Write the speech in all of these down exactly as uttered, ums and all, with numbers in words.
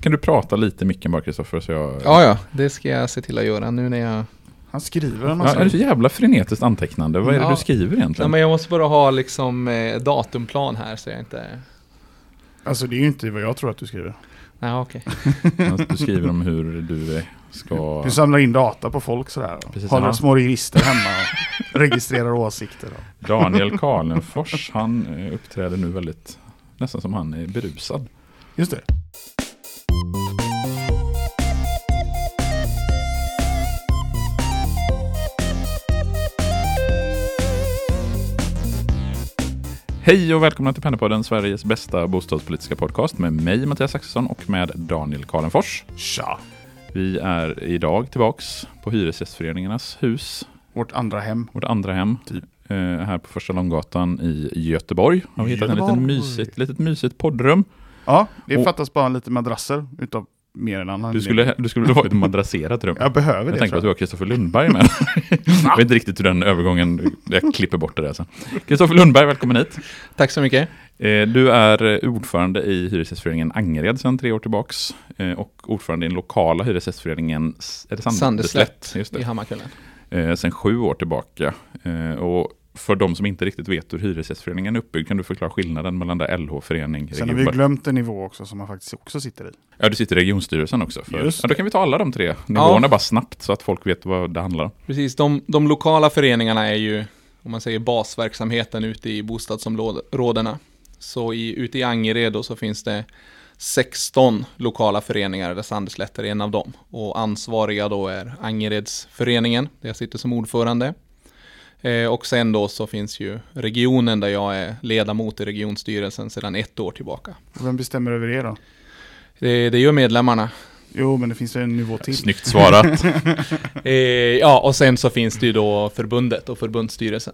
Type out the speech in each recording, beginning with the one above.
kan du prata lite i micken bara, Kristoffer? Så jag... Ja, ja, det ska jag se till att göra nu när jag... Han skriver en Ja, massa. är det så jävla frenetiskt antecknande? Vad är det Ja. du skriver egentligen? Ja, men jag måste bara ha liksom eh, datumplan här så jag inte... Alltså det är ju inte vad jag tror att du skriver. Nej, okej. Alltså, du skriver om hur du ska... Du samlar in data på folk sådär. Precis, Har några ja. små register hemma och registrerar åsikter. Då. Daniel Karlenfors, han eh, uppträder nu väldigt... Nästan som han är berusad. Just det. Hej och välkomna till Pennypodden, Sveriges bästa bostadspolitiska podcast med mig, Mattias Axelsson, och med Daniel Karlenfors. Tja. Vi är idag tillbaks på Hyresgästföreningarnas hus, Vårt andra hem. vårt andra hem, Typ. eh, här på Första Långgatan i Göteborg. Har vi hittat en Göteborg. liten mysigt, litet mysigt poddrum. Ja, det Och- fattas bara lite madrasser utav mer än annan. Du skulle, du skulle vilja ha ett madrasserat rum. Jag behöver Jag det. tänker på att du tror har Kristoffer Lundberg med. Jag vet inte riktigt hur den övergången, jag klipper bort det där sen. Kristoffer Lundberg, välkommen hit. Tack så mycket. Eh, Du är ordförande i Hyresgästföreningen Angered sedan tre år tillbaks. eh, Och ordförande i den lokala Hyresgästföreningen S- är det Sand- Sandeslätt Just i det. Hammarkullen. Eh, Sen sju år tillbaka. Eh, Och för de som inte riktigt vet hur Hyresgästföreningen är uppbyggd, kan du förklara skillnaden mellan där L H-förening, jag. Sen har vi glömt en nivå också som man faktiskt också sitter i. Ja, du sitter i regionstyrelsen också. För, Just ja, då det. kan vi ta alla de tre nivåerna Ja. bara snabbt så att folk vet vad det handlar om. Precis, de, de lokala föreningarna är ju, om man säger, basverksamheten ute i bostadsområdena. Så i, ute i Angered då så finns det sexton lokala föreningar där Sandeslätt är en av dem. Och ansvariga då är Angeredsföreningen, där jag sitter som ordförande. Eh, och sen då så finns ju regionen där jag är ledamot i regionstyrelsen sedan ett år tillbaka. Vem bestämmer över det då? Det, det gör medlemmarna. Jo, men det finns ju en nivå till. Snyggt svarat. Eh, ja, och sen så finns det ju då förbundet och förbundsstyrelsen.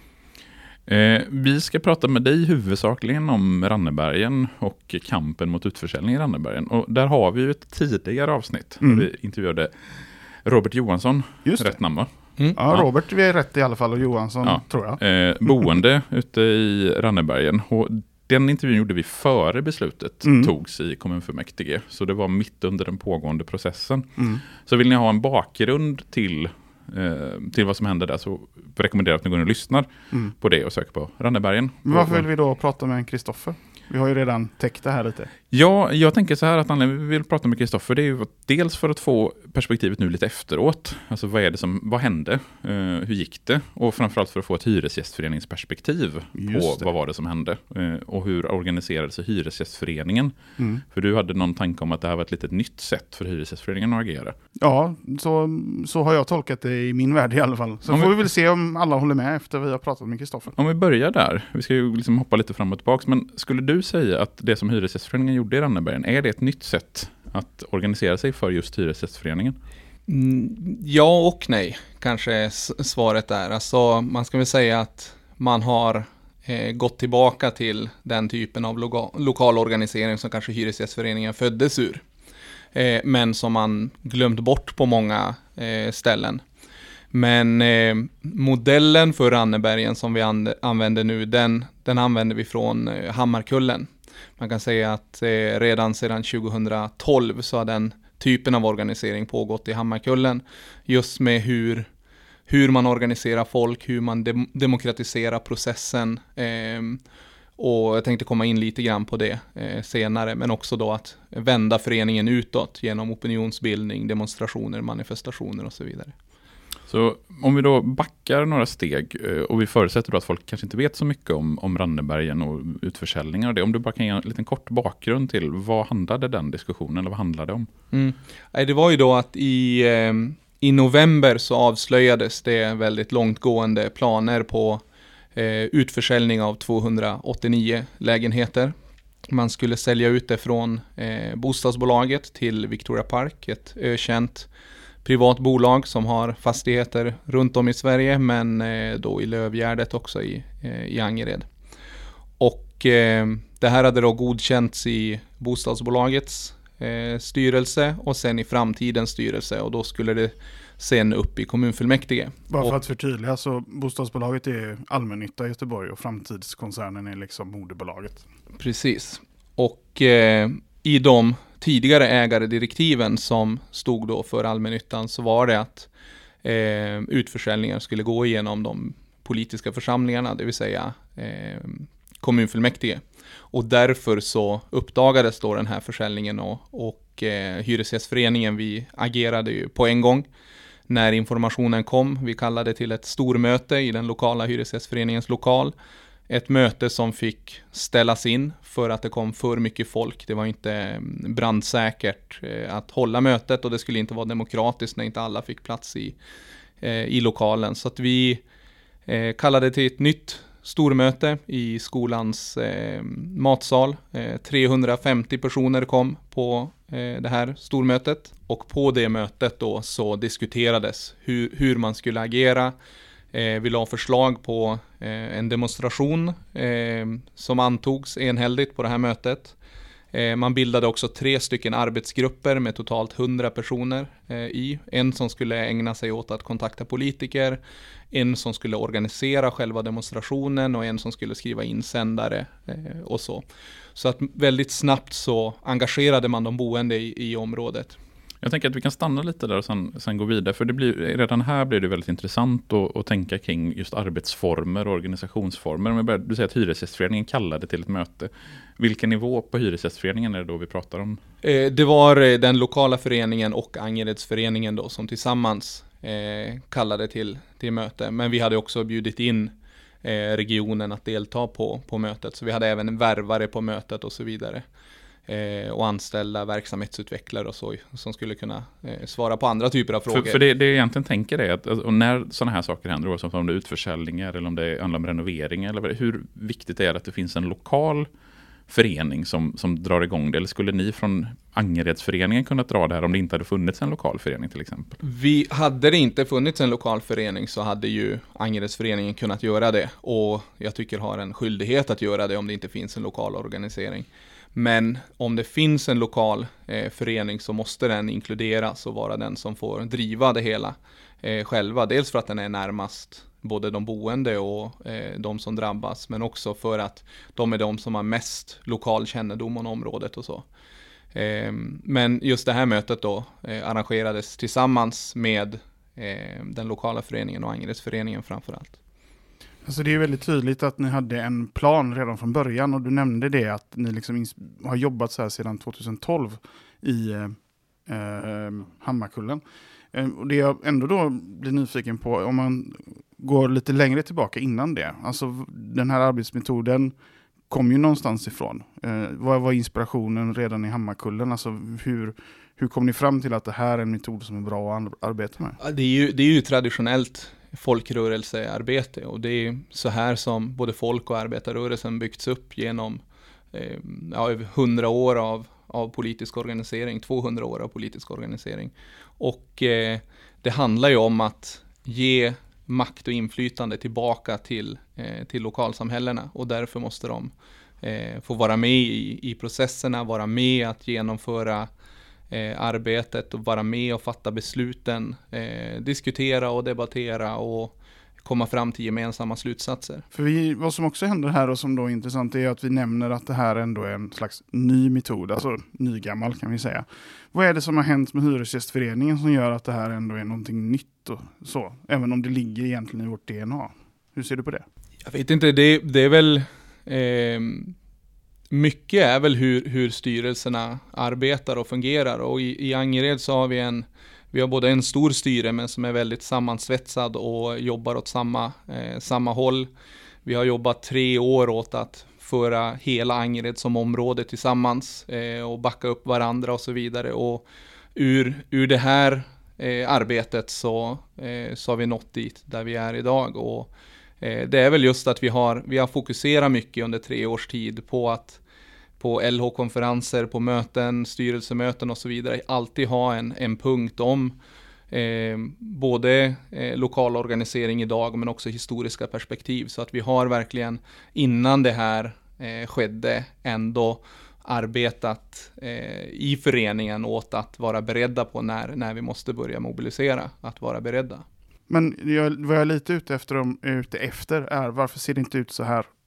Eh, vi ska prata med dig huvudsakligen om Rannebergen och kampen mot utförsäljning i Rannebergen. Och där har vi ju ett tidigare avsnitt. Mm. Där vi intervjuade Robert Johansson, Just det. rätt namn va? Mm. Ja, Robert vi är rätt i alla fall och Johansson Ja. tror jag. Eh, boende ute i Rannebergen. Och den intervjun gjorde vi före beslutet Mm. togs i kommunfullmäktige. Så det var mitt under den pågående processen. Mm. Så vill ni ha en bakgrund till, eh, till vad som hände där, så rekommenderar jag att ni går in och lyssnar Mm. på det och söker på Rannebergen. Men varför vill vi då prata med en Kristoffer? Vi har ju redan täckt det här lite. Ja, jag tänker så här att anledningen vi vill prata med Kristoffer, det är ju dels för att få perspektivet nu lite efteråt. Alltså vad är det som, vad hände? Uh, hur gick det? Och framförallt för att få ett hyresgästföreningsperspektiv Just på det. vad var det som hände. Uh, och hur organiserade sig hyresgästföreningen? Mm. För du hade någon tanke om att det här var ett litet nytt sätt för hyresgästföreningen att agera. Ja, så, så har jag tolkat det i min värld i alla fall. Så Om får vi- vi väl se om alla håller med efter vi har pratat med Kristoffer. Om vi börjar där, vi ska ju liksom hoppa lite fram och tillbaka, men skulle du säga att det som hyresgästföreningen gjorde i Rannebergen, är det ett nytt sätt att organisera sig för just hyresgästföreningen? Mm, ja och nej, kanske är s- svaret är. Alltså, man ska väl säga att man har eh, gått tillbaka till den typen av loga- lokal organisering som kanske Hyresgästföreningen föddes ur. Eh, men som man glömt bort på många eh, ställen. Men eh, modellen för Rannebergen som vi and- använder nu, den, den använder vi från eh, Hammarkullen. Man kan säga att eh, redan sedan tjugohundratolv så har den typen av organisering pågått i Hammarkullen. Just med hur, hur man organiserar folk, hur man dem- demokratiserar processen. ehm, och jag tänkte komma in lite grann på det eh, senare. Men också då att vända föreningen utåt genom opinionsbildning, demonstrationer, manifestationer och så vidare. Så om vi då backar några steg eh, och vi förutsätter då att folk kanske inte vet så mycket om, om Rannebergen och utförsäljningar och det. Om du bara kan ge en liten kort bakgrund till vad handlade den diskussionen eller vad handlade det om? Mm. Nej, det var ju då att i, eh, i november så avslöjades det väldigt långtgående planer på eh, utförsäljning av tvåhundraåttionio lägenheter. Man skulle sälja ut det från eh, bostadsbolaget till Victoria Park, ett ökänt privat bolag som har fastigheter runt om i Sverige, men eh, då i Lövgärdet också i, eh, i Angered. Och eh, det här hade då godkänts i bostadsbolagets eh, styrelse och sen i framtidens styrelse, och då skulle det sen upp i kommunfullmäktige. Bara för Och- att förtydliga så bostadsbolaget är allmännytta i Göteborg och framtidskoncernen är liksom moderbolaget. Precis. Och eh, i de tidigare ägardirektiven som stod då för allmännyttan, så var det att eh, utförsäljningar skulle gå igenom de politiska församlingarna, det vill säga eh, kommunfullmäktige. Och därför så uppdagades då den här försäljningen och, och eh, Hyresgästföreningen, vi agerade ju på en gång när informationen kom. Vi kallade till ett stormöte i den lokala Hyresgästföreningens lokal. Ett möte som fick ställas in för att det kom för mycket folk. Det var inte brandsäkert eh, att hålla mötet, och det skulle inte vara demokratiskt när inte alla fick plats i, eh, i lokalen. Så att vi eh, kallade till ett nytt stormöte i skolans eh, matsal. Eh, trehundrafemtio personer kom på eh, det här stormötet. Och på det mötet då så diskuterades hur, hur man skulle agera. Eh, vi la förslag på eh, en demonstration eh, som antogs enhälligt på det här mötet. Eh, man bildade också tre stycken arbetsgrupper med totalt hundra personer eh, i. En som skulle ägna sig åt att kontakta politiker, en som skulle organisera själva demonstrationen och en som skulle skriva insändare eh, och så. Så att väldigt snabbt så engagerade man de boende i, i området. Jag tänker att vi kan stanna lite där och sen, sen gå vidare. För det blir, redan här blir det väldigt intressant att, att tänka kring just arbetsformer och organisationsformer. Men börjar, du säger att Hyresgästföreningen kallade till ett möte. Vilken nivå på Hyresgästföreningen är det då vi pratar om? Eh, det var den lokala föreningen och Angeredsföreningen då som tillsammans eh, kallade till, till möte. Men vi hade också bjudit in eh, regionen att delta på, på mötet. Så vi hade även en värvare på mötet och så vidare. Eh, och anställda verksamhetsutvecklare och så, som skulle kunna eh, svara på andra typer av frågor. För, för det, det jag egentligen tänker är att och när sådana här saker händer, oavsett om det är utförsäljningar eller om det handlar om renoveringar, eller hur viktigt är det att det finns en lokal förening som, som drar igång det? Eller skulle ni från Angeredsföreningen kunna dra det här om det inte hade funnits en lokal förening till exempel? Vi hade det inte funnits en lokal förening så hade ju Angeredsföreningen kunnat göra det, och jag tycker har en skyldighet att göra det om det inte finns en lokal organisering. Men om det finns en lokal eh, förening så måste den inkluderas och vara den som får driva det hela eh, själva. Dels för att den är närmast både de boende och eh, de som drabbas, men också för att de är de som har mest lokal kännedom om området och så. Eh, men just det här mötet då eh, arrangerades tillsammans med eh, den lokala föreningen och Angeredsföreningen framförallt. Alltså det är väldigt tydligt att ni hade en plan redan från början, och du nämnde det att ni liksom ins- har jobbat så här sedan tjugohundratolv i eh, Hammarkullen. Eh, och det jag ändå då blir nyfiken på, om man går lite längre tillbaka innan det, alltså den här arbetsmetoden kom ju någonstans ifrån. Eh, vad var inspirationen redan i Hammarkullen? Alltså hur, hur kom ni fram till att det här är en metod som är bra att arbeta med? Det är ju, det är ju traditionellt folkrörelsearbete, och det är så här som både folk- och arbetarrörelsen byggts upp genom eh, ja, över hundra år av, av politisk organisering, tvåhundra år av politisk organisering. Och eh, det handlar ju om att ge makt och inflytande tillbaka till, eh, till lokalsamhällena, och därför måste de eh, få vara med i, i processerna, vara med att genomföra Eh, arbetet och vara med och fatta besluten, eh, diskutera och debattera och komma fram till gemensamma slutsatser. För vi, vad som också händer här och som då är intressant är att vi nämner att det här ändå är en slags ny metod, alltså nygammal kan vi säga. Vad är det som har hänt med Hyresgästföreningen som gör att det här ändå är någonting nytt och så, även om det ligger egentligen i vårt D N A? Hur ser du på det? Jag vet inte, det, det är väl eh, mycket är väl hur, hur styrelserna arbetar och fungerar, och i, i Angered så har vi en vi har både en stor styre men som är väldigt sammansvetsad och jobbar åt samma, eh, samma håll. Vi har jobbat tre år åt att föra hela Angered som område tillsammans eh, och backa upp varandra och så vidare, och ur, ur det här eh, arbetet så, eh, så har vi nått dit där vi är idag, och eh, det är väl just att vi har, vi har fokuserat mycket under tre års tid på att på L H-konferenser, på möten, styrelsemöten och så vidare, alltid ha en, en punkt om eh, både eh, lokal organisering idag men också historiska perspektiv, så att vi har verkligen innan det här eh, skedde ändå arbetat eh, i föreningen åt att vara beredda på när, när vi måste börja mobilisera, att vara beredda. Men jag, vad jag är lite ute efter, om, ute efter är varför ser det inte ut så här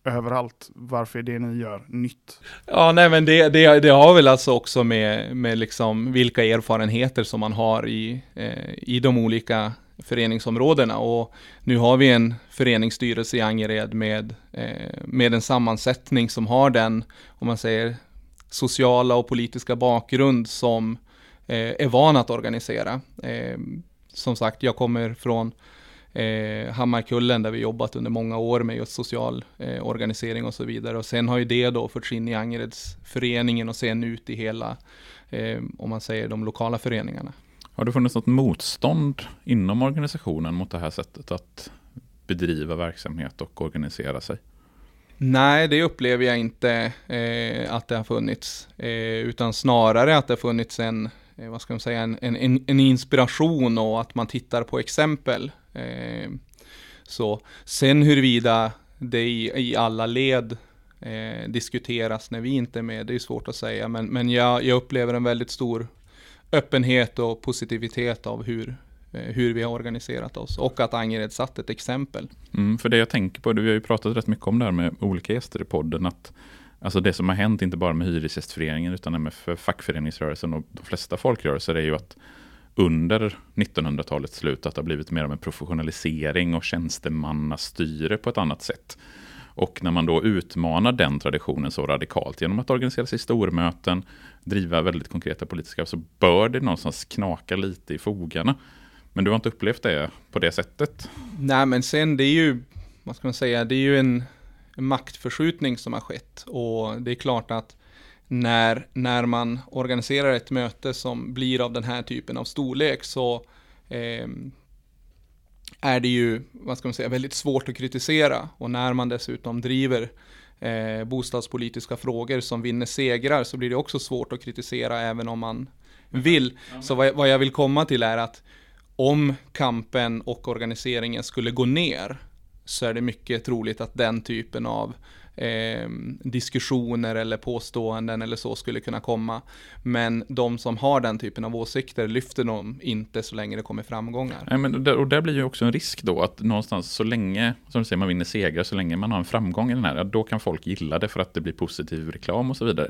överallt. Varför är det ni gör nytt? Ja, nej men det, det, det har väl alltså också med, med liksom vilka erfarenheter som man har i, eh, i de olika föreningsområdena. Och nu har vi en föreningsstyrelse i Angered med, eh, med en sammansättning som har den, om man säger, sociala och politiska bakgrund som eh, är van att organisera. Eh, som sagt, jag kommer från Eh, Hammarkullen där vi jobbat under många år med just social eh, organisering och så vidare. Och sen har ju det då förts in i Angereds föreningen och sen ut i hela, eh, om man säger, de lokala föreningarna. Har det funnits något motstånd inom organisationen mot det här sättet att bedriva verksamhet och organisera sig? Nej, det upplever jag inte eh, att det har funnits. Eh, utan snarare att det har funnits en, eh, vad ska man säga, en, en, en inspiration och att man tittar på exempel. Eh, så sen huruvida det i, i alla led eh, diskuteras när vi inte är med, det är svårt att säga. Men, men jag, jag upplever en väldigt stor öppenhet och positivitet av hur, eh, hur vi har organiserat oss. Och att Angered satt ett exempel. Mm, för det jag tänker på, vi har ju pratat rätt mycket om det här med olika gäster i podden, att alltså det som har hänt inte bara med hyresgästföreningen utan med fackföreningsrörelsen och de flesta folkrörelser är ju att under nittonhundratalets slut att det har blivit mer av en professionalisering och tjänstemannastyre på ett annat sätt. Och när man då utmanar den traditionen så radikalt genom att organisera sig i stormöten, driva väldigt konkreta politiska, så bör det någonstans knaka lite i fogarna. Men du har inte upplevt det på det sättet? Nej, men sen det är ju, vad ska man säga, det är ju en, en maktförskjutning som har skett. Och det är klart att När, när man organiserar ett möte som blir av den här typen av storlek så eh, är det ju, vad ska man säga, väldigt svårt att kritisera. Och när man dessutom driver eh, bostadspolitiska frågor som vinner segrar så blir det också svårt att kritisera även om man vill. Så vad, vad jag vill komma till är att om kampen och organiseringen skulle gå ner så är det mycket troligt att den typen av Eh, diskussioner eller påståenden eller så skulle kunna komma. Men de som har den typen av åsikter lyfter dem inte så länge det kommer framgångar. Nej, men där, och där blir ju också en risk då att någonstans så länge, som du säger, man vinner segrar, så länge man har en framgång i den här, då kan folk gilla det för att det blir positiv reklam och så vidare.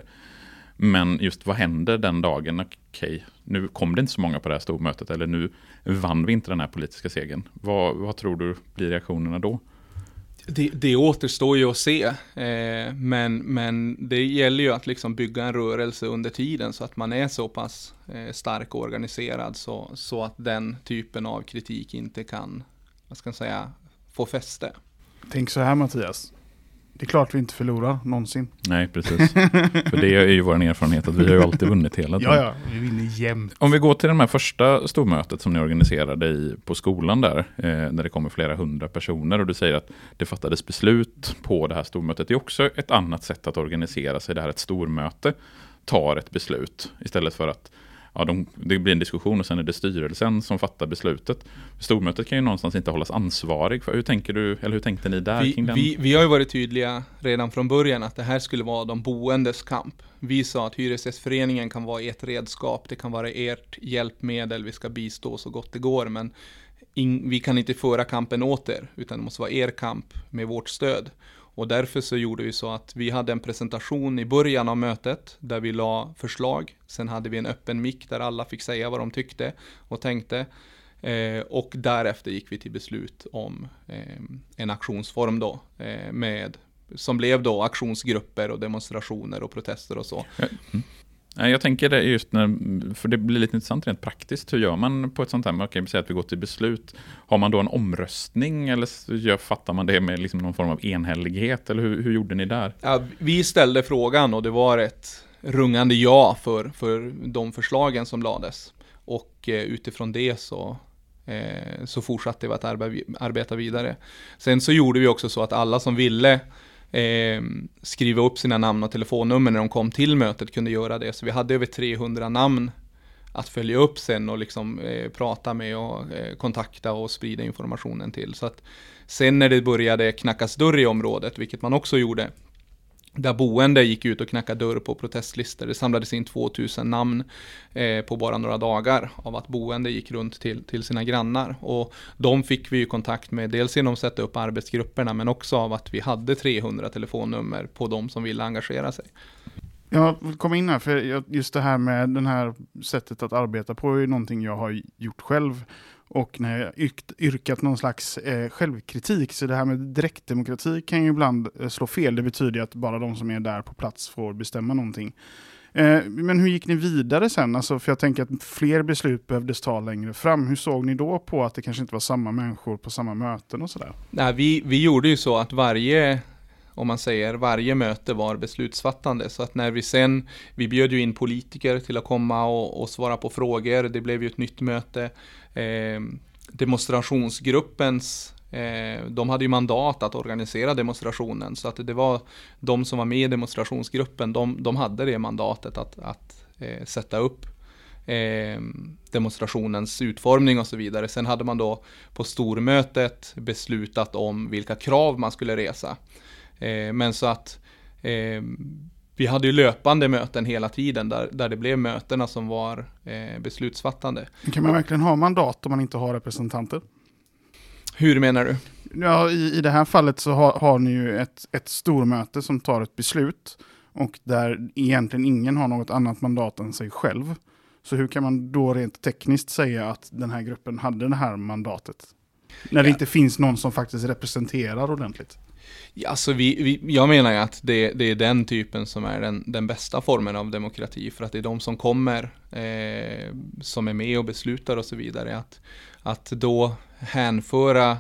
Men just vad händer den dagen? Okej, nu kom det inte så många på det här stormötet, eller nu vann vi inte den här politiska segern. Vad, vad tror du blir reaktionerna då? Det, det återstår ju att se, eh, men, men det gäller ju att liksom bygga en rörelse under tiden så att man är så pass eh, stark och organiserad så, så att den typen av kritik inte kan, vad ska jag säga, få fäste. Tänk så här, Mattias. Det är klart vi inte förlorar någonsin. Nej, precis. För det är ju vår erfarenhet att vi har ju alltid vunnit hela tiden. Ja, ja, vi vinner jämt. Om vi går till det här första stormötet som ni organiserade i, på skolan där, eh, där det kommer flera hundra personer och du säger att det fattades beslut på det här stormötet. Det är också ett annat sätt att organisera sig. Det här ett stormöte tar ett beslut istället för att ja, de, det blir en diskussion och sen är det styrelsen som fattar beslutet. Stormötet kan ju någonstans inte hållas ansvarig för. Hur tänker du, eller hur tänkte ni där vi, kring den? Vi, vi har ju varit tydliga redan från början att det här skulle vara de boendes kamp. Vi sa att hyresgästföreningen kan vara ert redskap, det kan vara ert hjälpmedel, vi ska bistå så gott det går, men in, vi kan inte föra kampen åt er, utan det måste vara er kamp med vårt stöd. Och därför så gjorde vi så att vi hade en presentation i början av mötet där vi la förslag. Sen hade vi en öppen mick där alla fick säga vad de tyckte och tänkte. Eh, och därefter gick vi till beslut om eh, en aktionsform då. Eh, med, som blev då aktionsgrupper och demonstrationer och protester och så. Mm. Jag tänker det just när, för det blir lite intressant rent praktiskt. Hur gör man på ett sånt här, man kan säga att vi går till beslut. Har man då en omröstning eller fattar man det med liksom någon form av enhällighet? Eller hur, hur gjorde ni där? Ja, vi ställde frågan och det var ett rungande ja för, för de förslagen som lades. Och eh, utifrån det så, eh, så fortsatte vi att arbe- arbeta vidare. Sen så gjorde vi också så att alla som ville Eh, skriva upp sina namn och telefonnummer när de kom till mötet kunde göra det. Så vi hade över trehundra namn att följa upp sen och liksom eh, prata med och eh, kontakta och sprida informationen till. Så att sen när det började knackas dörr i området, vilket man också gjorde, där boende gick ut och knackade dörr på protestlistor. Det samlades in tvåtusen namn eh, på bara några dagar av att boende gick runt till, till sina grannar. Och de fick vi ju kontakt med, dels genom att sätta upp arbetsgrupperna, men också av att vi hade trehundra telefonnummer på de som ville engagera sig. Jag vill komma in här, för just det här med det här sättet att arbeta på är någonting jag har gjort själv. Och när jag yrkt, yrkat någon slags eh, självkritik, så det här med direktdemokrati kan ju ibland eh, slå fel. Det betyder att bara de som är där på plats får bestämma någonting. Eh, men hur gick ni vidare sen? Alltså, för jag tänker att fler beslut behövdes ta längre fram. Hur såg ni då på att det kanske inte var samma människor på samma möten och sådär? Nej, vi, vi gjorde ju så att varje... om man säger, varje möte var beslutsfattande. Så att när vi sen, vi bjöd ju in politiker till att komma och, och svara på frågor. Det blev ju ett nytt möte. Eh, demonstrationsgruppens, eh, de hade ju mandat att organisera demonstrationen. Så att det var de som var med i demonstrationsgruppen, de, de hade det mandatet att, att eh, sätta upp eh, demonstrationens utformning och så vidare. Sen hade man då på stormötet beslutat om vilka krav man skulle resa. Eh, men så att eh, vi hade ju löpande möten hela tiden där, där det blev mötena som var eh, beslutsfattande. Kan man verkligen ha mandat om man inte har representanter? Hur menar du? Ja, i, i det här fallet så har, har ni ju ett, ett stormöte som tar ett beslut och där egentligen ingen har något annat mandat än sig själv. Så hur kan man då rent tekniskt säga att den här gruppen hade det här mandatet? När det ja. inte finns någon som faktiskt representerar ordentligt. Ja, alltså vi, vi, jag menar ju att det, det är den typen som är den, den bästa formen av demokrati, för att det är de som kommer eh, som är med och beslutar och så vidare. Att, att då hänföra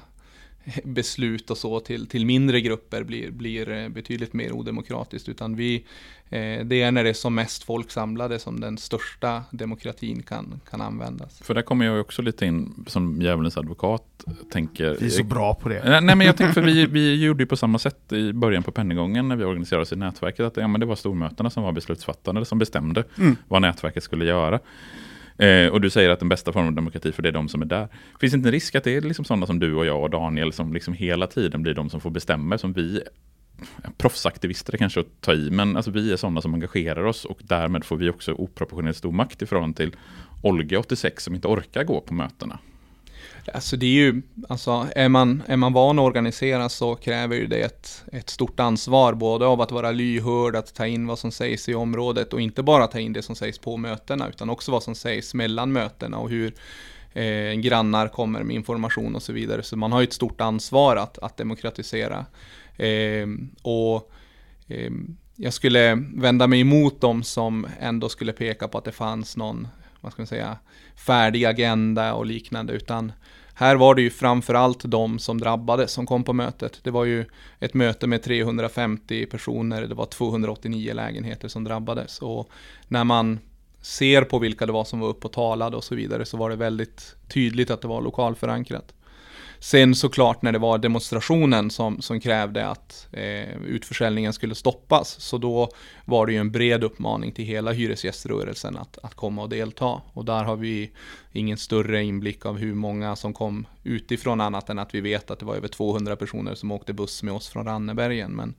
beslut och så till, till mindre grupper blir, blir betydligt mer odemokratiskt, utan vi, eh, det är när det är som mest folk samlade som den största demokratin kan, kan användas. För där kommer jag också lite in som djävulens advokat. Tänker, vi är så bra på det. Nej, men jag tänker, för vi, vi gjorde ju på samma sätt i början på Pennygången när vi organiserade oss i nätverket, att ja, men det var stormötena som var beslutsfattande, som bestämde mm. vad nätverket skulle göra. Eh, och du säger att den bästa formen av demokrati, för det är de som är där. Finns det inte en risk att det är liksom sådana som du och jag och Daniel som liksom hela tiden blir de som får bestämma, som vi, proffsaktivister kanske att ta i, men alltså vi är sådana som engagerar oss, och därmed får vi också oproportionerligt stor makt i förhållande till Olga åttiosex som inte orkar gå på mötena. Alltså det är ju, alltså är man, är man van att organisera så kräver ju det ett, ett stort ansvar, både av att vara lyhörd, att ta in vad som sägs i området, och inte bara ta in det som sägs på mötena, utan också vad som sägs mellan mötena och hur eh, grannar kommer med information och så vidare. Så man har ju ett stort ansvar att, att demokratisera. Eh, och eh, jag skulle vända mig emot dem som ändå skulle peka på att det fanns någon, vad ska man säga, färdig agenda och liknande, utan här var det ju framförallt de som drabbades som kom på mötet. Det var ju ett möte med trehundrafemtio personer, det var tvåhundraåttionio lägenheter som drabbades, och när man ser på vilka det var som var uppe och talade och så vidare, så var det väldigt tydligt att det var lokalförankrat. Sen såklart när det var demonstrationen som, som krävde att eh, utförsäljningen skulle stoppas, så då var det ju en bred uppmaning till hela hyresgäströrelsen att, att komma och delta. Och där har vi ingen större inblick av hur många som kom utifrån, annat än att vi vet att det var över tvåhundra personer som åkte buss med oss från Rannebergen. Men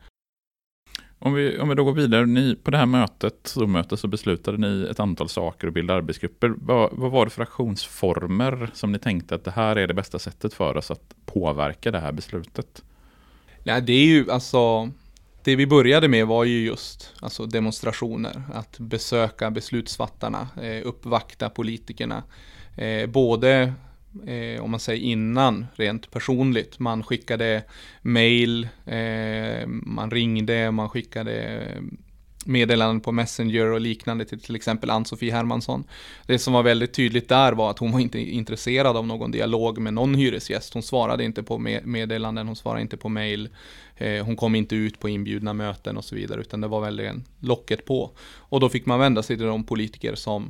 Om vi, om vi då går vidare, ni, på det här mötet, så, mötet så beslutade ni ett antal saker och bildade arbetsgrupper. Vad, vad var det för aktionsformer som ni tänkte att det här är det bästa sättet för oss att påverka det här beslutet? Ja, det är ju alltså, det vi började med var ju just alltså demonstrationer, att besöka beslutsfattarna, eh, uppvakta politikerna, eh, både Eh, om man säger innan, rent personligt. Man skickade mejl, eh, man ringde, man skickade meddelanden på Messenger och liknande till till exempel Ann-Sofie Hermansson. Det som var väldigt tydligt där var att hon var inte intresserad av någon dialog med någon hyresgäst. Hon svarade inte på meddelanden, hon svarade inte på mejl, eh, hon kom inte ut på inbjudna möten och så vidare, utan det var väldigt locket på. Och då fick man vända sig till de politiker som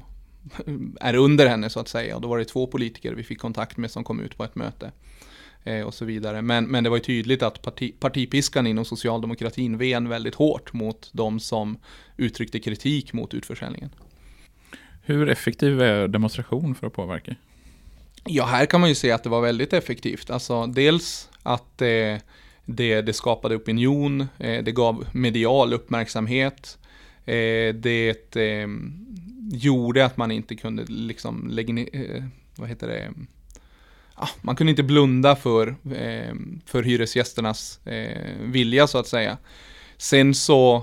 är under henne så att säga, och då var det två politiker vi fick kontakt med som kom ut på ett möte eh, och så vidare. Men, men det var ju tydligt att parti, partipiskan inom socialdemokratin ven väldigt hårt mot de som uttryckte kritik mot utförsäljningen. Hur effektiv är demonstration för att påverka? Ja, här kan man ju se att det var väldigt effektivt. Alltså dels att eh, Det, det skapade opinion, eh, det gav medial uppmärksamhet. Eh, det eh, gjorde att man inte kunde liksom lägga ner, eh, vad heter det? Ah, man kunde inte blunda för, eh, för hyresgästernas eh, vilja så att säga. Sen så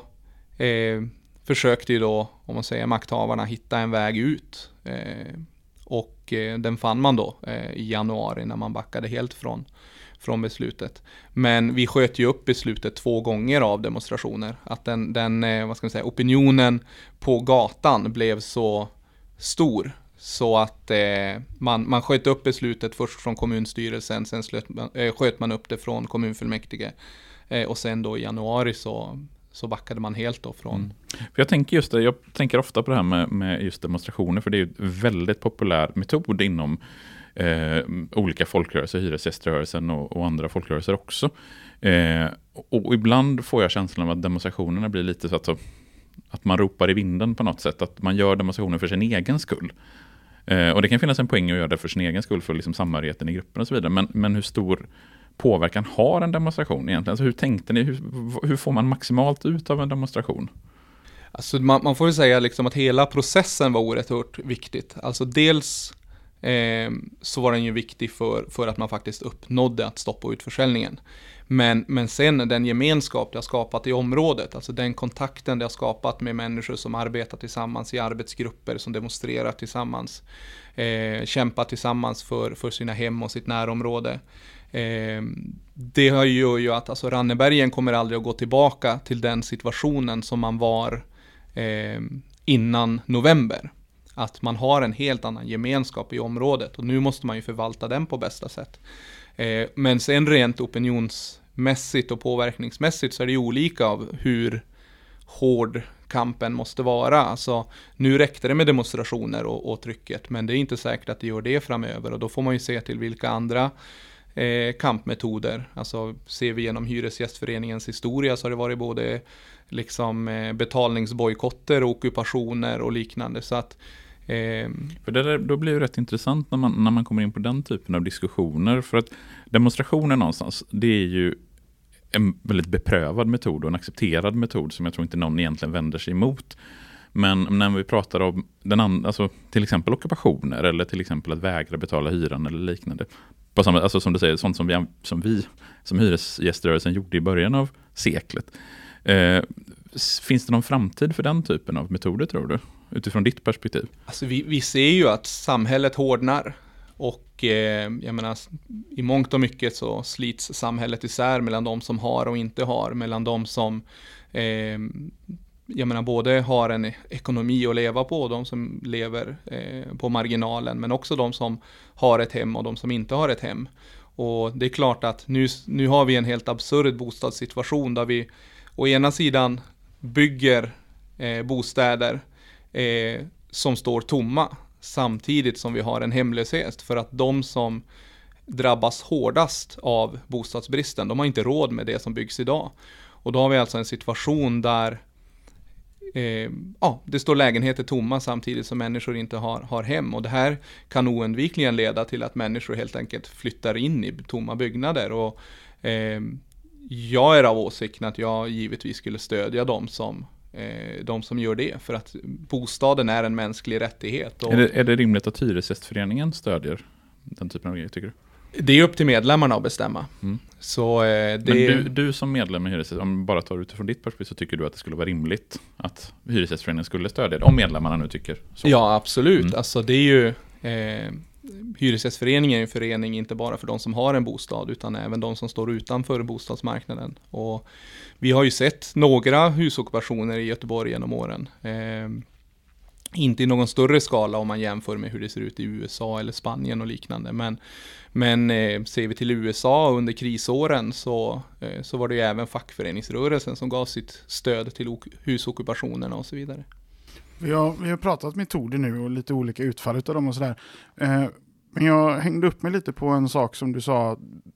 eh, försökte ju då, om man säger makthavarna, hitta en väg ut. Eh, och eh, den fann man då eh, i januari när man backade helt från, från beslutet. Men vi sköt ju upp beslutet två gånger av demonstrationer. Att den, den eh, vad ska man säga, opinionen på gatan blev så stor. Så att eh, man, man sköt upp beslutet först från kommunstyrelsen, sen slöt man, eh, sköt man upp det från kommunfullmäktige. Eh, och sen då i januari så, så backade man helt då från... Mm. För jag tänker just det, jag tänker ofta på det här med, med just demonstrationer, för det är ju en väldigt populär metod inom eh, olika folkrörelser, hyresgäströrelsen och, och andra folkrörelser också. Eh, och, och ibland får jag känslan av att demonstrationerna blir lite så att, så, att man ropar i vinden på något sätt, att man gör demonstrationer för sin egen skull. Eh, och det kan finnas en poäng att göra det för sin egen skull, för liksom samhörigheten i gruppen och så vidare. Men, men hur stor påverkan har en demonstration egentligen? Alltså hur tänkte ni? Hur, hur får man maximalt ut av en demonstration? Alltså man, man får ju säga liksom att hela processen var oerhört viktigt. Alltså dels eh, så var den ju viktig för, för att man faktiskt uppnådde att stoppa utförsäljningen. Men, men sen den gemenskap det har skapat i området, alltså den kontakten det har skapat med människor som arbetar tillsammans i arbetsgrupper, som demonstrerar tillsammans, eh, kämpar tillsammans för, för sina hem och sitt närområde. Eh, det har ju ju att alltså, Rannebergen kommer aldrig att gå tillbaka till den situationen som man var eh, innan november. Att man har en helt annan gemenskap i området, och nu måste man ju förvalta den på bästa sätt. Eh, men sen rent opinionsmässigt och påverkningsmässigt så är det ju olika av hur hård kampen måste vara. Alltså, nu räckte det med demonstrationer och, och trycket, men det är inte säkert att det gör det framöver, och då får man ju se till vilka andra eh, kampmetoder. Alltså, ser vi genom Hyresgästföreningens historia så har det varit både liksom, eh, betalningsbojkotter och ockupationer och liknande, så att För det där, då blir det rätt intressant när man, när man kommer in på den typen av diskussioner, för att demonstrationer någonstans, det är ju en väldigt beprövad metod och en accepterad metod som jag tror inte någon egentligen vänder sig emot. Men när vi pratar om den and- alltså till exempel ockupationer eller till exempel att vägra betala hyran eller liknande, på samma, alltså som du säger, sånt som vi som, vi, som hyresgäströrelsen gjorde i början av seklet. Eh, finns det någon framtid för den typen av metoder, tror du? Utifrån ditt perspektiv? Alltså vi, vi ser ju att samhället hårdnar, och eh, jag menar, i mångt och mycket så slits samhället isär mellan de som har och inte har, mellan de som eh, jag menar både har en ekonomi att leva på och de som lever eh, på marginalen, men också de som har ett hem och de som inte har ett hem. Och det är klart att nu, nu har vi en helt absurd bostadssituation där vi å ena sidan bygger eh, bostäder Eh, som står tomma, samtidigt som vi har en hemlöshet, för att de som drabbas hårdast av bostadsbristen, de har inte råd med det som byggs idag. Och då har vi alltså en situation där eh, ja, det står lägenheter tomma samtidigt som människor inte har, har hem, och det här kan oundvikligen leda till att människor helt enkelt flyttar in i tomma byggnader. Och eh, jag är av åsikten att jag givetvis skulle stödja dem som de som gör det, för att bostaden är en mänsklig rättighet. Och är, det, är det rimligt att Hyresgästföreningen stödjer den typen av grejer, tycker du? Det är upp till medlemmarna att bestämma. Mm. Så, eh, det... Men du, du som medlem i Hyresgäst, om bara tar utifrån ditt perspektiv, så tycker du att det skulle vara rimligt att Hyresgästföreningen skulle stödja det, om medlemmarna nu tycker så? Ja, absolut. Mm. Alltså det är ju eh, Hyresgästföreningen är en förening inte bara för de som har en bostad, utan även de som står utanför bostadsmarknaden. Och vi har ju sett några husockupationer i Göteborg genom åren. Eh, inte i någon större skala om man jämför med hur det ser ut i U S A eller Spanien och liknande. Men, men eh, ser vi till U S A under krisåren så, eh, så var det ju även fackföreningsrörelsen som gav sitt stöd till ok- husockupationerna och så vidare. Vi har, vi har pratat metoder nu och lite olika utfall av dem och sådär. Eh, men jag hängde upp mig lite på en sak som du sa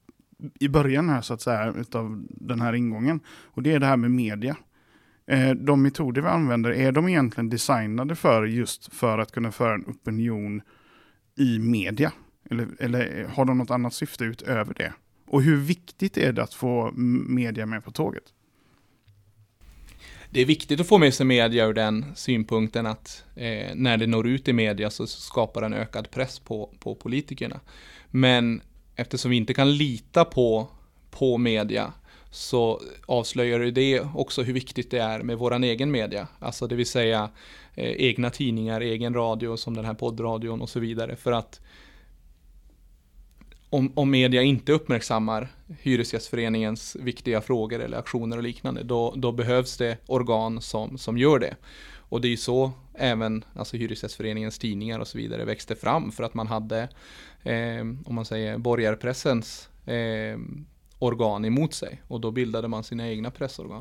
i början här, så att säga, utav den här ingången. Och det är det här med media. Eh, de metoder vi använder, är de egentligen designade för just för att kunna föra en opinion i media? Eller, eller har de något annat syfte utöver det? Och hur viktigt är det att få media med på tåget? Det är viktigt att få med sig media ur den synpunkten att eh, när det når ut i media så skapar en ökad press på, på politikerna. Men eftersom vi inte kan lita på, på media så avslöjar det också hur viktigt det är med våran egen media. Alltså det vill säga eh, egna tidningar, egen radio som den här poddradion och så vidare. För att om, om media inte uppmärksammar Hyresgästföreningens viktiga frågor eller aktioner och liknande, då, då behövs det organ som, som gör det. Och det är ju så även alltså Hyresgästföreningens tidningar och så vidare växte fram, för att man hade, eh, om man säger borgarpressens eh, organ emot sig, och då bildade man sina egna pressorgan.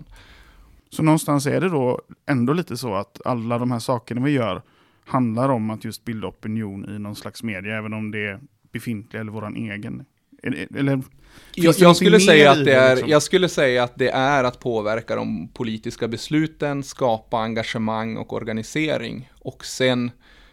Så någonstans är det då ändå lite så att alla de här sakerna vi gör handlar om att just bilda opinion i någon slags media, även om det är befintlig eller våran egen. Eller, jag, jag, skulle säga att det är, liksom? jag skulle säga att det är att påverka de politiska besluten, skapa engagemang och organisering, och sen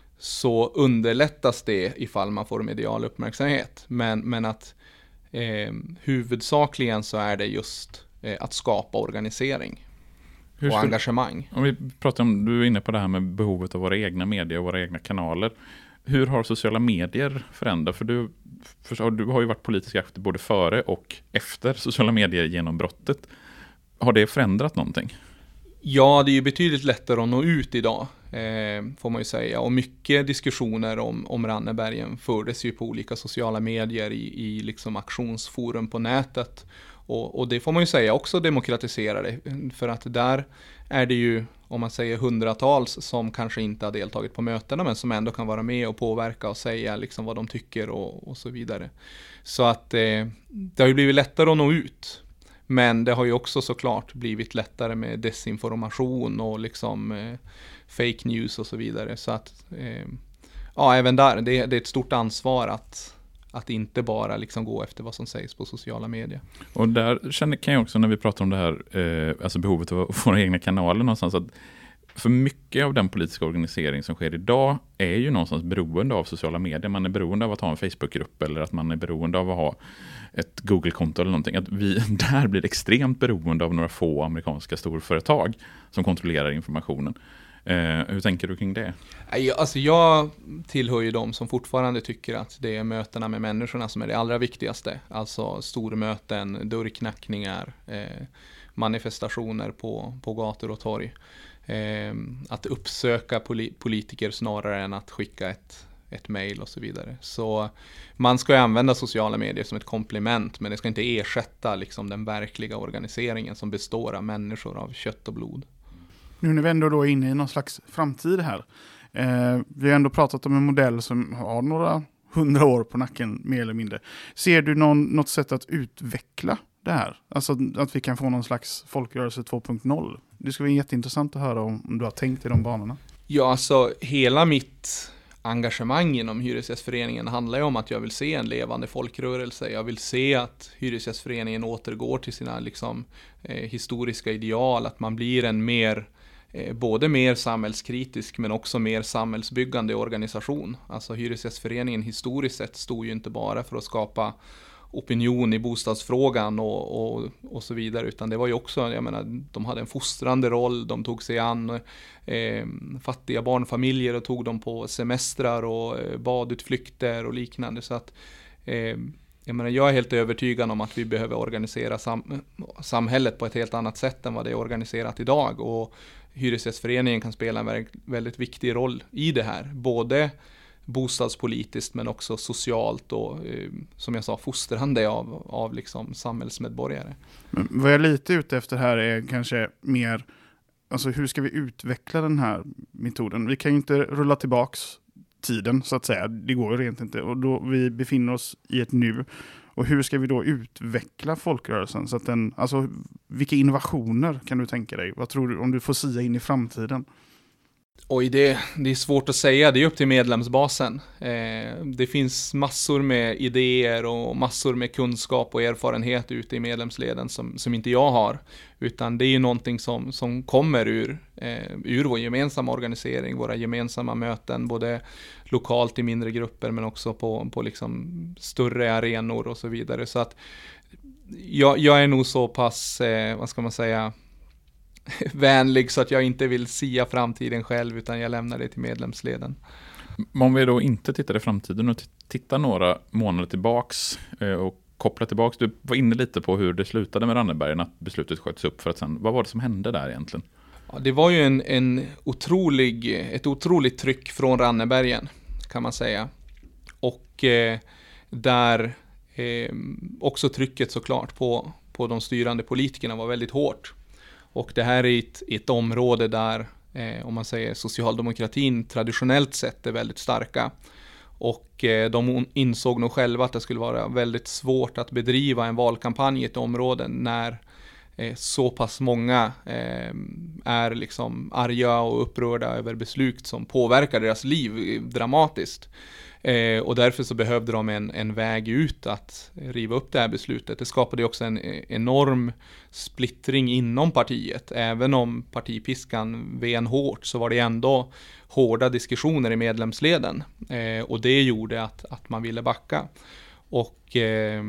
så underlättas det ifall man får medial uppmärksamhet. Men, men att eh, huvudsakligen så är det just eh, att skapa organisering Hur och skulle, engagemang. Om vi pratar om, du är inne på det här med behovet av våra egna medier och våra egna kanaler. Hur har sociala medier förändrats? För du, för du har ju varit politisk aktiv både före och efter sociala medier genombrottet. Har det förändrat någonting? Ja, det är ju betydligt lättare att nå ut idag, eh, får man ju säga. Och mycket diskussioner om, om Rannebergen fördes ju på olika sociala medier i, i liksom aktionsforum på nätet. Och, och det får man ju säga också demokratiserade, för att där är det ju, om man säger hundratals som kanske inte har deltagit på mötena, men som ändå kan vara med och påverka och säga liksom vad de tycker och, och så vidare. Så att eh, det har ju blivit lättare att nå ut. Men det har ju också såklart blivit lättare med desinformation och liksom eh, fake news och så vidare. Så att eh, ja, även där, det, det är ett stort ansvar att Att inte bara liksom gå efter vad som sägs på sociala medier. Och där känner, kan jag också, när vi pratar om det här, eh, alltså behovet av våra egna kanaler någonstans, att för mycket av den politiska organisering som sker idag är ju någonstans beroende av sociala medier. Man är beroende av att ha en Facebookgrupp, eller att man är beroende av att ha ett Google-konto eller någonting. Att vi där blir extremt beroende av några få amerikanska storföretag som kontrollerar informationen. Eh, hur tänker du kring det? Jag, alltså jag tillhör ju de som fortfarande tycker att det är mötena med människorna som är det allra viktigaste. Alltså stormöten, dörrknackningar, eh, manifestationer på, på gator och torg. Eh, att uppsöka poli- politiker snarare än att skicka ett, ett mejl och så vidare. Så man ska ju använda sociala medier som ett komplement, men det ska inte ersätta liksom den verkliga organiseringen som består av människor av kött och blod. Nu när vi ändå då är inne i någon slags framtid här. Eh, vi har ändå pratat om en modell som har några hundra år på nacken, mer eller mindre. Ser du någon, något sätt att utveckla det här? Alltså att vi kan få någon slags folkrörelse två punkt noll. Det skulle vara jätteintressant att höra om, om du har tänkt i de banorna. Ja, alltså hela mitt engagemang inom Hyresgästföreningen handlar ju om att jag vill se en levande folkrörelse. Jag vill se att Hyresgästföreningen återgår till sina liksom, eh, historiska ideal, att man blir en mer eh, både mer samhällskritisk men också mer samhällsbyggande organisation. Alltså Hyresgästföreningen historiskt sett stod ju inte bara för att skapa opinion i bostadsfrågan och, och, och så vidare, utan det var ju också, jag menar, de hade en fostrande roll, de tog sig an eh, fattiga barnfamiljer och tog dem på semestrar och eh, badutflykter och liknande. Så att eh, jag menar, jag är helt övertygad om att vi behöver organisera sam- samhället på ett helt annat sätt än vad det är organiserat idag, och Hyresgästföreningen kan spela en väldigt viktig roll i det här, både bostadspolitiskt men också socialt och eh, som jag sa, fostrande av, av liksom samhällsmedborgare. Men vad jag är lite ute efter här är kanske mer, alltså hur ska vi utveckla den här metoden? Vi kan ju inte rulla tillbaks tiden så att säga, det går ju rent inte, och då vi befinner oss i ett nu. Och hur ska vi då utveckla folkrörelsen så att den, alltså vilka innovationer kan du tänka dig? Vad tror du om du får sia in i framtiden? Oj, det, det är svårt att säga. Det är upp till medlemsbasen. Eh, det finns massor med idéer och massor med kunskap och erfarenhet ute i medlemsleden som, som inte jag har. Utan det är ju någonting som, som kommer ur, eh, ur vår gemensamma organisering, våra gemensamma möten, både lokalt i mindre grupper men också på, på liksom större arenor och så vidare. Så att jag, jag är nog så pass, eh, vad ska man säga, vänlig så att jag inte vill sia framtiden själv, utan jag lämnar det till medlemsleden. Om vi då inte tittar i framtiden och t- tittar några månader tillbaks eh, och kopplar tillbaks, du var inne lite på hur det slutade med Rannebergen, att beslutet sköts upp för att sen, vad var det som hände där egentligen? Ja, det var ju en, en otrolig, ett otroligt tryck från Rannebergen, kan man säga. Och eh, där eh, också trycket såklart på, på de styrande politikerna var väldigt hårt. Och det här är ett, ett område där, eh, om man säger socialdemokratin traditionellt sett är väldigt starka. Och eh, de insåg nog själva att det skulle vara väldigt svårt att bedriva en valkampanj i ett område när eh, så pass många eh, är liksom arga och upprörda över beslut som påverkar deras liv dramatiskt. Eh, och därför så behövde de en, en väg ut att riva upp det här beslutet. Det skapade också en enorm splittring inom partiet. Även om partipiskan ven hårt så var det ändå hårda diskussioner i medlemsleden. Eh, och det gjorde att, att man ville backa. Och eh,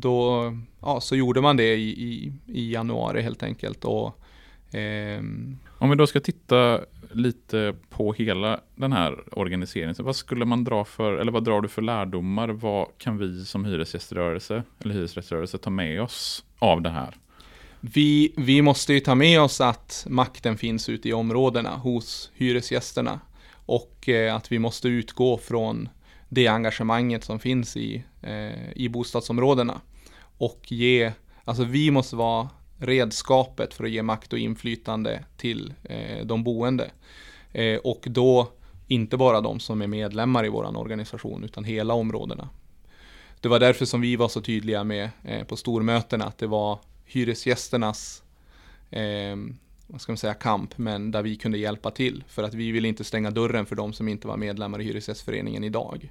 då ja, så gjorde man det i, i, i januari helt enkelt. Och, eh, Om vi då ska titta lite på hela den här organiseringen, vad skulle man dra för, eller vad drar du för lärdomar? Vad kan vi som hyresgäströrelse eller hyresrättsrörelse ta med oss av det här? Vi, vi måste ju ta med oss att makten finns ute i områdena hos hyresgästerna, och eh, att vi måste utgå från det engagemanget som finns i, eh, i bostadsområdena och ge, alltså vi måste vara redskapet för att ge makt och inflytande till eh, de boende. Eh, och då inte bara de som är medlemmar i vår organisation utan hela områdena. Det var därför som vi var så tydliga med eh, på stormötena att det var hyresgästernas eh, vad ska man säga, kamp, men där vi kunde hjälpa till. För att vi ville inte stänga dörren för de som inte var medlemmar i Hyresgästföreningen idag.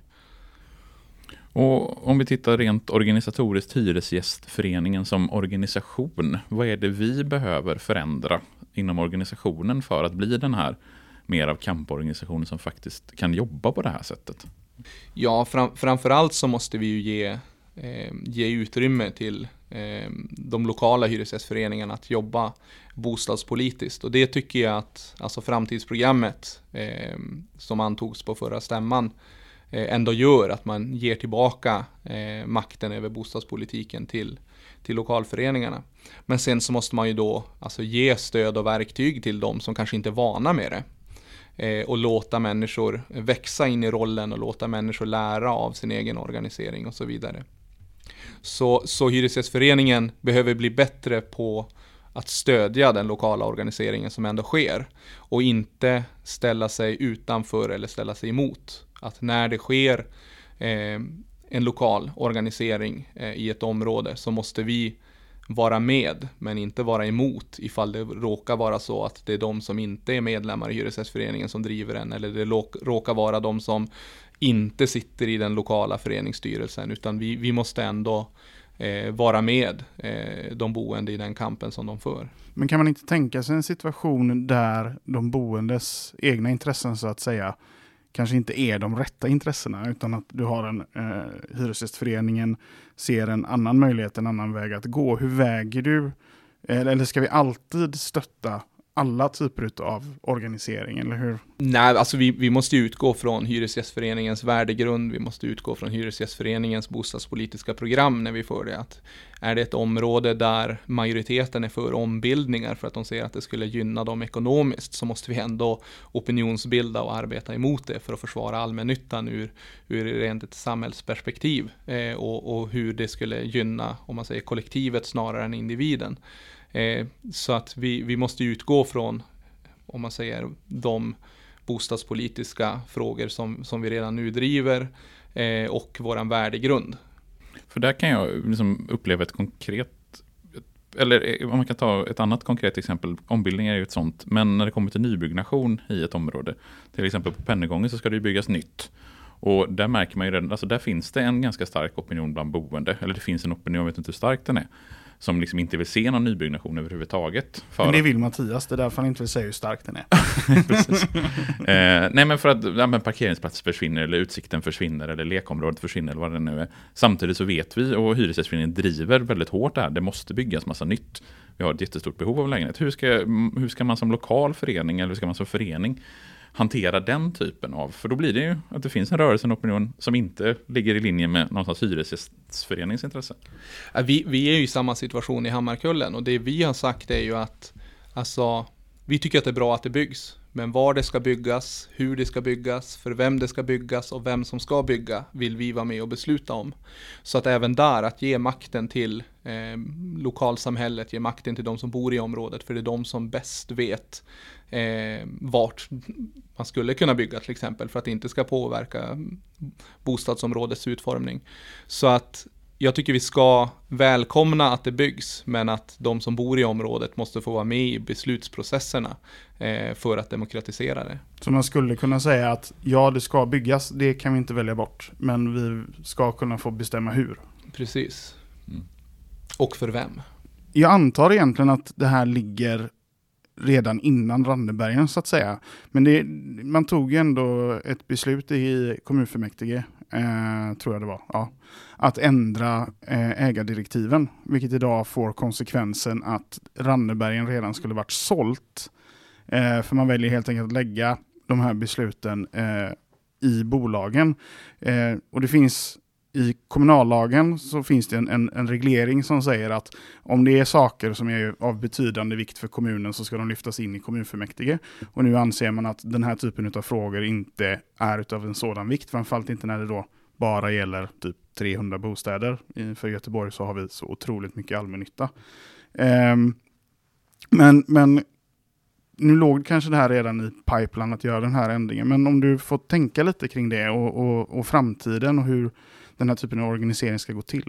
Och om vi tittar rent organisatoriskt, Hyresgästföreningen som organisation, vad är det vi behöver förändra inom organisationen för att bli den här mer av kamporganisationen som faktiskt kan jobba på det här sättet? Ja, fram, framförallt så måste vi ju ge, eh, ge utrymme till eh, de lokala hyresgästföreningarna att jobba bostadspolitiskt. Och det tycker jag att alltså framtidsprogrammet eh, som antogs på förra stämman ändå gör, att man ger tillbaka eh, makten över bostadspolitiken till, till lokalföreningarna. Men sen så måste man ju då alltså ge stöd och verktyg till de som kanske inte är vana med det. Eh, och låta människor växa in i rollen och låta människor lära av sin egen organisering och så vidare. Så, så Hyresgästföreningen behöver bli bättre på att stödja den lokala organiseringen som ändå sker och inte ställa sig utanför eller ställa sig emot. Att när det sker eh, en lokal organisering eh, i ett område så måste vi vara med men inte vara emot ifall det råkar vara så att det är de som inte är medlemmar i Hyresgästföreningen som driver den, eller det råkar vara de som inte sitter i den lokala föreningsstyrelsen, utan vi, vi måste ändå eh, vara med eh, de boende i den kampen som de för. Men kan man inte tänka sig en situation där de boendes egna intressen så att säga kanske inte är de rätta intressena, utan att du har en eh, hyresgästföreningen ser en annan möjlighet, en annan väg att gå. Hur väger du, eller, eller ska vi alltid stötta alla typer av organisering, eller hur? Nej, alltså vi, vi måste utgå från Hyresgästföreningens värdegrund, vi måste utgå från Hyresgästföreningens bostadspolitiska program när vi får det. Att är det ett område där majoriteten är för ombildningar för att de ser att det skulle gynna dem ekonomiskt, så måste vi ändå opinionsbilda och arbeta emot det för att försvara allmännyttan ur, ur rent ett samhällsperspektiv eh, och, och hur det skulle gynna, om man säger, kollektivet snarare än individen. Eh, så att vi, vi måste utgå från, om man säger, de bostadspolitiska frågor som, som vi redan nu driver eh, och våran värdegrund. För där kan jag liksom uppleva ett konkret, eller om man kan ta ett annat konkret exempel, ombildning är ju ett sånt, men när det kommer till nybyggnation i ett område, till exempel på Pennegången, så ska det ju byggas nytt. Och där märker man ju redan, alltså där finns det en ganska stark opinion bland boende, eller det finns en opinion, jag vet inte hur stark den är. som liksom inte vill se någon nybyggnation överhuvudtaget. För men det att... vill Mattias, det är därför han inte vill säga hur stark den är. Precis. Eh, nej men för att ja, men parkeringsplatser försvinner eller utsikten försvinner eller lekområdet försvinner eller vad det nu är. Samtidigt så vet vi och Hyresgästföreningen driver väldigt hårt där. Det måste byggas massa nytt. Vi har ett jättestort behov av lägenhet. Hur ska, hur ska man som lokal förening eller hur ska man som förening hantera den typen av, för då blir det ju att det finns en rörelse, en opinion som inte ligger i linje med någonstans hyresgästföreningens intresse. Vi, vi är ju i samma situation i Hammarkullen och det vi har sagt är ju att alltså, vi tycker att det är bra att det byggs, men var det ska byggas, hur det ska byggas, för vem det ska byggas och vem som ska bygga vill vi vara med och besluta om. Så att även där att ge makten till eh, lokalsamhället, ge makten till de som bor i området, för det är de som bäst vet eh, vart man skulle kunna bygga till exempel för att det inte ska påverka bostadsområdets utformning. Så att jag tycker vi ska välkomna att det byggs, men att de som bor i området måste få vara med i beslutsprocesserna eh, för att demokratisera det. Så man skulle kunna säga att ja, det ska byggas, det kan vi inte välja bort, men vi ska kunna få bestämma hur. Precis. Mm. Och för vem? Jag antar egentligen att det här ligger redan innan Rannebergen så att säga. Men det, man tog ju ändå ett beslut i kommunfullmäktige, eh, tror jag det var, ja, att ändra eh, ägardirektiven, vilket idag får konsekvensen att Rannebergen redan skulle varit sålt. Eh, för man väljer helt enkelt att lägga de här besluten eh, i bolagen. Eh, och det finns i kommunallagen så finns det en, en, en reglering som säger att om det är saker som är av betydande vikt för kommunen så ska de lyftas in i kommunfullmäktige. Och nu anser man att den här typen av frågor inte är utav en sådan vikt, framförallt inte när det då bara gäller typ trehundra bostäder. För Göteborg så har vi så otroligt mycket allmännytta. Um, men, men nu låg kanske det här redan i pipeline att göra den här ändringen. Men om du får tänka lite kring det och, och, och framtiden och hur den här typen av organisering ska gå till.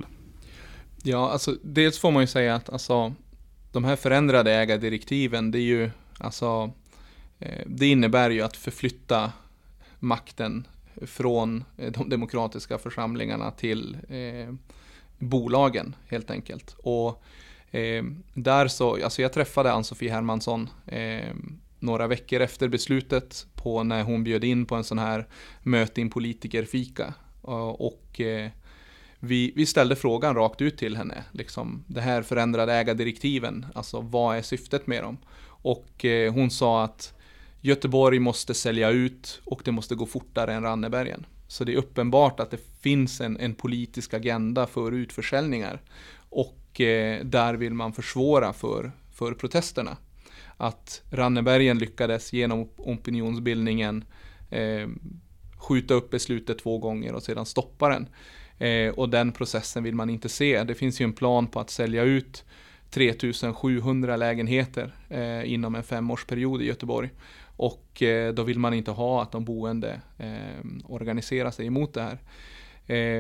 Ja, alltså dels får man ju säga att alltså, de här förändrade ägardirektiven, det är ju alltså, eh, det innebär ju att förflytta makten från de demokratiska församlingarna till eh, bolagen helt enkelt. Och eh, där så, alltså jag träffade Ann-Sofie Hermansson eh, några veckor efter beslutet på när hon bjöd in på en sån här möte in politikerfika. Och eh, vi, vi ställde frågan rakt ut till henne, liksom det här förändrade ägardirektiven, alltså vad är syftet med dem? Och eh, hon sa att Göteborg måste sälja ut och det måste gå fortare än Rannebergen. Så det är uppenbart att det finns en, en politisk agenda för utförsäljningar och eh, där vill man försvåra för, för protesterna. Att Rannebergen lyckades genom opinionsbildningen eh, skjuta upp beslutet två gånger och sedan stoppa den. Eh, och den processen vill man inte se. Det finns ju en plan på att sälja ut tre tusen sjuhundra lägenheter eh, inom en femårsperiod i Göteborg. Och eh, då vill man inte ha att de boende eh, organiserar sig emot det här. Eh,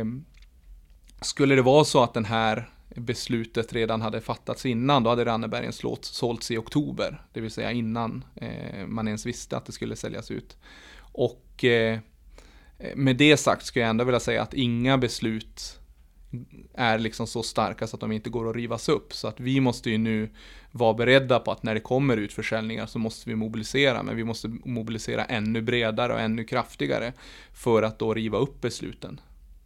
skulle det vara så att den här beslutet redan hade fattats innan, då hade Rannebergen sålts i oktober. Det vill säga innan eh, man ens visste att det skulle säljas ut. Och eh, med det sagt ska jag ändå vilja säga att inga beslut är liksom så starka så att de inte går att rivas upp. Så att vi måste ju nu vara beredda på att när det kommer ut försäljningar så måste vi mobilisera. Men vi måste mobilisera ännu bredare och ännu kraftigare för att då riva upp besluten.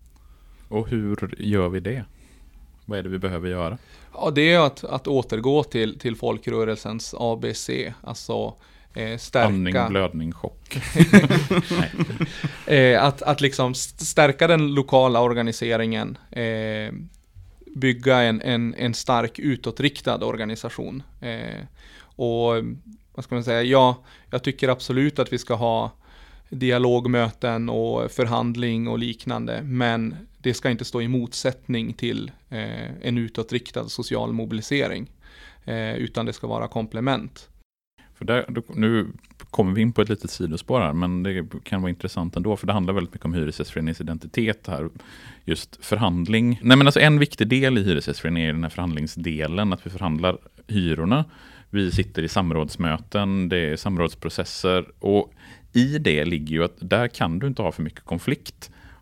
Och hur gör vi det? Vad är det vi behöver göra? Ja, det är att, att återgå till, till folkrörelsens A B C. Alltså eh, stärka... Andning, blödning, chock. eh, att, att liksom stärka den lokala organiseringen. Eh, bygga en, en, en stark utåtriktad organisation. Eh, och vad ska man säga? Ja, jag tycker absolut att vi ska ha dialogmöten och förhandling och liknande. Men det ska inte stå i motsättning till eh, en utåtriktad social mobilisering. Eh, utan det ska vara komplement. För där, då, nu kommer vi in på ett litet sidospår här, men det kan vara intressant ändå, för det handlar väldigt mycket om Hyresgästföreningens identitet här. Just förhandling. Nej, men alltså en viktig del i Hyresgästföreningen är den här förhandlingsdelen, att vi förhandlar hyrorna. Vi sitter i samrådsmöten, det är samrådsprocesser, och i det ligger ju att där kan du inte ha för mycket konflikt.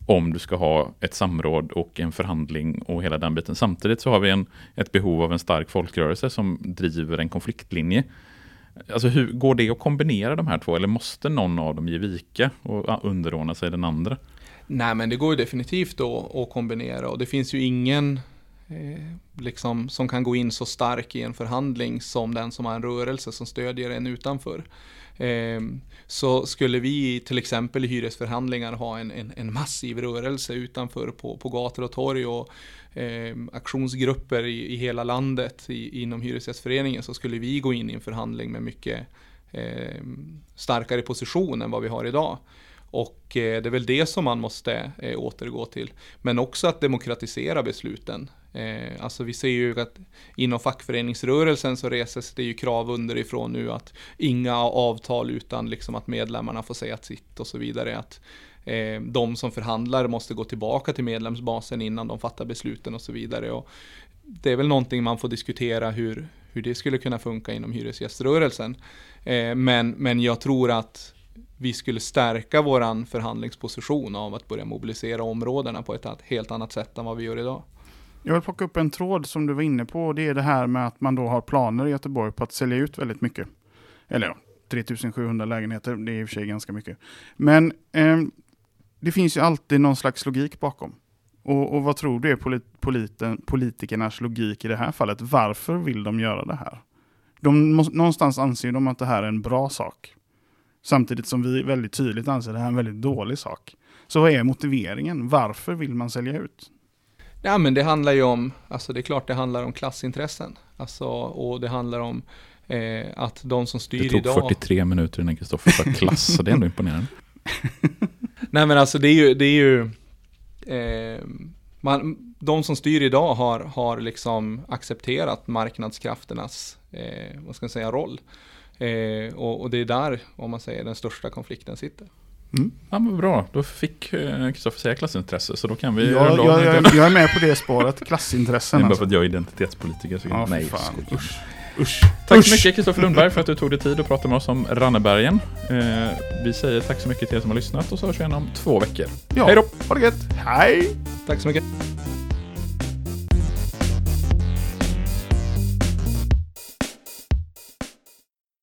om du ska ha ett samråd och en förhandling och hela den biten. Samtidigt så har vi en, ett behov av en stark folkrörelse som driver en konfliktlinje. Alltså hur går det att kombinera de här två? Eller måste någon av dem ge vika och underordna sig den andra? Nej, men det går ju definitivt då att kombinera, och det finns ju ingen eh, liksom, som kan gå in så stark i en förhandling som den som har en rörelse som stödjer en utanför. Eh, så skulle vi till exempel i hyresförhandlingar ha en, en, en massiv rörelse utanför på, på gator och torg och eh, aktionsgrupper i, i hela landet i, inom Hyresgästföreningen, så skulle vi gå in i en förhandling med mycket eh, starkare position än vad vi har idag. Och eh, det är väl det som man måste eh, återgå till. Men också att demokratisera besluten. Eh, alltså vi ser ju att inom fackföreningsrörelsen så reses det ju krav underifrån nu att inga avtal utan liksom att medlemmarna får säga sitt och så vidare. Att eh, de som förhandlar måste gå tillbaka till medlemsbasen innan de fattar besluten och så vidare. Och det är väl någonting man får diskutera hur, hur det skulle kunna funka inom hyresgäströrelsen. Eh, men, men jag tror att vi skulle stärka våran förhandlingsposition av att börja mobilisera områdena på ett helt annat sätt än vad vi gör idag. Jag vill plocka upp en tråd som du var inne på, och det är det här med att man då har planer i Göteborg på att sälja ut väldigt mycket. Eller ja, tre tusen sjuhundra lägenheter, det är i och för sig ganska mycket. Men eh, det finns ju alltid någon slags logik bakom. Och, och vad tror du är polit- politen, politikernas logik i det här fallet? Varför vill de göra det här? De måste, någonstans anser de att det här är en bra sak. Samtidigt som vi väldigt tydligt anser att det här är en väldigt dålig sak. Så vad är motiveringen? Varför vill man sälja ut? Ja, men det handlar ju om, alltså det är klart det handlar om klassintressen. Alltså, och det handlar om eh, att de som styr idag... Det tog idag... fyrtiotre minuter innan Kristoffer sa klass, så det är ändå imponerande. Nej, men alltså det är ju... Det är ju eh, man, de som styr idag har, har liksom accepterat marknadskrafternas eh, vad ska jag säga, roll. Eh, och, och det är där, om man säger, den största konflikten sitter. Mm. Ja, men bra. Då fick Kristoffer eh, säga klassintresse, så då kan vi... Ja, jag, jag, jag, jag är med på det spåret, klassintressen. Det är bara alltså. för att jag är identitetspolitiker. Så ja, nej, fan. Usch. Usch. Tack Usch. så mycket Kristoffer Lundberg för att du tog dig tid att prata med oss om Rannebergen. Eh, vi säger tack så mycket till er som har lyssnat, och så hörs vi igen om två veckor. Ja, hej då! Ha det gött! Hej! Tack så mycket!